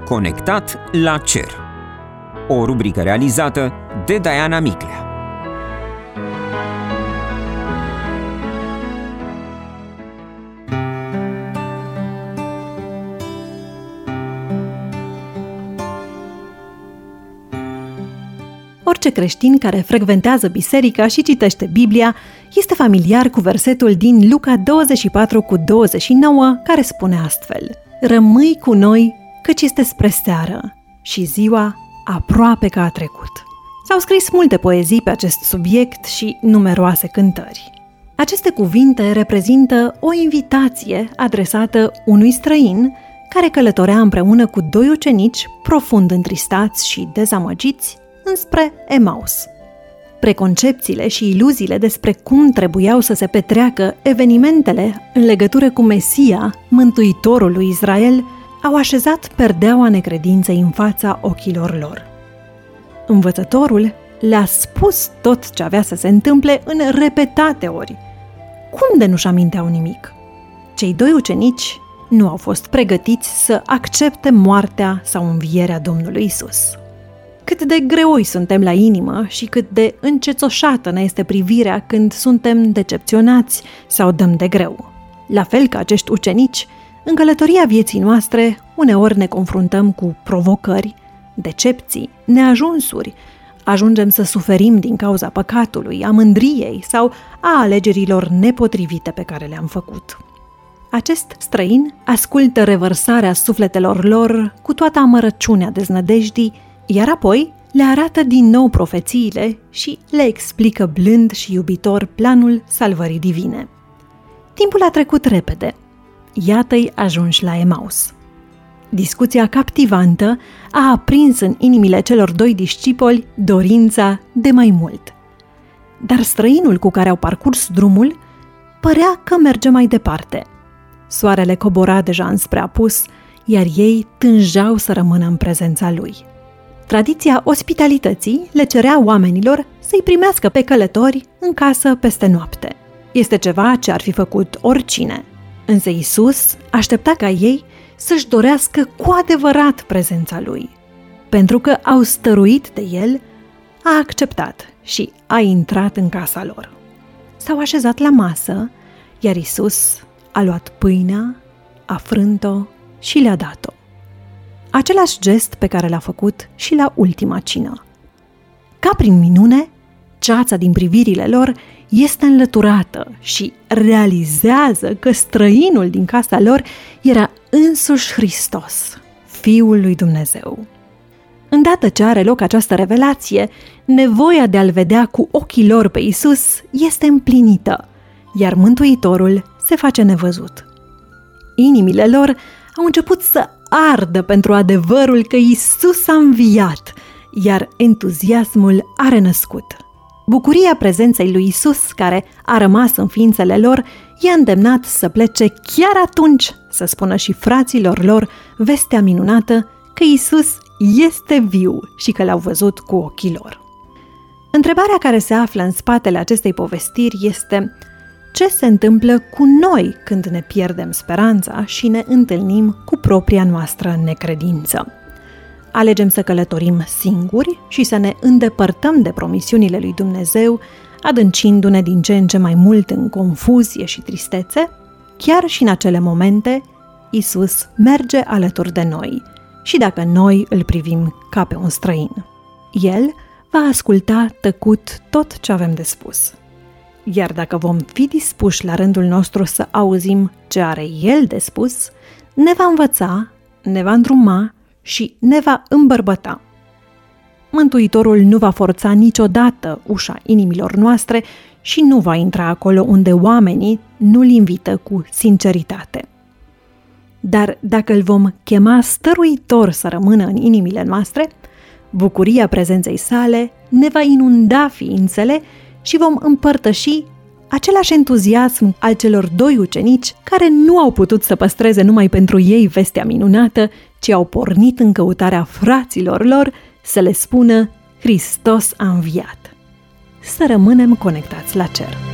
Conectat la cer. O rubrică realizată de Diana Miclea. Orice creștin care frecventează biserica și citește Biblia este familiar cu versetul din Luca 24:29, care spune astfel: Rămâi cu noi, căci este spre seară și ziua aproape că a trecut. S-au scris multe poezii pe acest subiect și numeroase cântări. Aceste cuvinte reprezintă o invitație adresată unui străin care călătorea împreună cu doi ucenici profund întristați și dezamăgiți înspre Emaus. Preconcepțiile și iluziile despre cum trebuiau să se petreacă evenimentele în legătură cu Mesia, Mântuitorul lui Israel, au așezat perdeaua necredinței în fața ochilor lor. Învățătorul le-a spus tot ce avea să se întâmple în repetate ori. Cum de nu-și aminteau nimic? Cei doi ucenici nu au fost pregătiți să accepte moartea sau învierea Domnului Isus. Cât de greoi suntem la inimă și cât de încețoșată ne este privirea când suntem decepționați sau dăm de greu. La fel ca acești ucenici, în călătoria vieții noastre, uneori ne confruntăm cu provocări, decepții, neajunsuri, ajungem să suferim din cauza păcatului, a mândriei sau a alegerilor nepotrivite pe care le-am făcut. Acest străin ascultă revărsarea sufletelor lor cu toată amărăciunea deznădejdii, iar apoi le arată din nou profețiile și le explică blând și iubitor planul salvării divine. Timpul a trecut repede. Iată-i ajunși la Emaus. Discuția captivantă a aprins în inimile celor doi discipoli dorința de mai mult. Dar străinul cu care au parcurs drumul părea că merge mai departe. Soarele cobora deja înspre apus, iar ei tânjau să rămână în prezența lui. Tradiția ospitalității le cerea oamenilor să-i primească pe călători în casă peste noapte. Este ceva ce ar fi făcut oricine. Însă Iisus aștepta ca ei să-și dorească cu adevărat prezența lui. Pentru că au stăruit de el, a acceptat și a intrat în casa lor. S-au așezat la masă, iar Iisus a luat pâinea, a frânt-o și le-a dat-o. Același gest pe care l-a făcut și la ultima cină. Ca prin minune, ceața din privirile lor este înlăturată și realizează că străinul din casa lor era însuși Hristos, Fiul lui Dumnezeu. Îndată ce are loc această revelație, nevoia de a-L vedea cu ochii lor pe Iisus este împlinită, iar Mântuitorul se face nevăzut. Inimile lor au început să ardă pentru adevărul că Iisus a înviat, iar entuziasmul a renăscut. Bucuria prezenței lui Iisus, care a rămas în ființele lor, i-a îndemnat să plece chiar atunci să spună și fraților lor vestea minunată că Iisus este viu și că l-au văzut cu ochii lor. Întrebarea care se află în spatele acestei povestiri este: ce se întâmplă cu noi când ne pierdem speranța și ne întâlnim cu propria noastră necredință? Alegem să călătorim singuri și să ne îndepărtăm de promisiunile lui Dumnezeu, adâncindu-ne din ce în ce mai mult în confuzie și tristețe? Chiar și în acele momente, Iisus merge alături de noi și dacă noi îl privim ca pe un străin, El va asculta tăcut tot ce avem de spus. Iar dacă vom fi dispuși la rândul nostru să auzim ce are El de spus, ne va învăța, ne va îndruma și ne va îmbărbăta. Mântuitorul nu va forța niciodată ușa inimilor noastre și nu va intra acolo unde oamenii nu-L invită cu sinceritate. Dar dacă îl vom chema stăruitor să rămână în inimile noastre, bucuria prezenței sale ne va inunda ființele și vom împărtăși același entuziasm al celor doi ucenici care nu au putut să păstreze numai pentru ei vestea minunată, ci au pornit în căutarea fraților lor să le spună: Hristos a înviat. Să rămânem conectați la cer.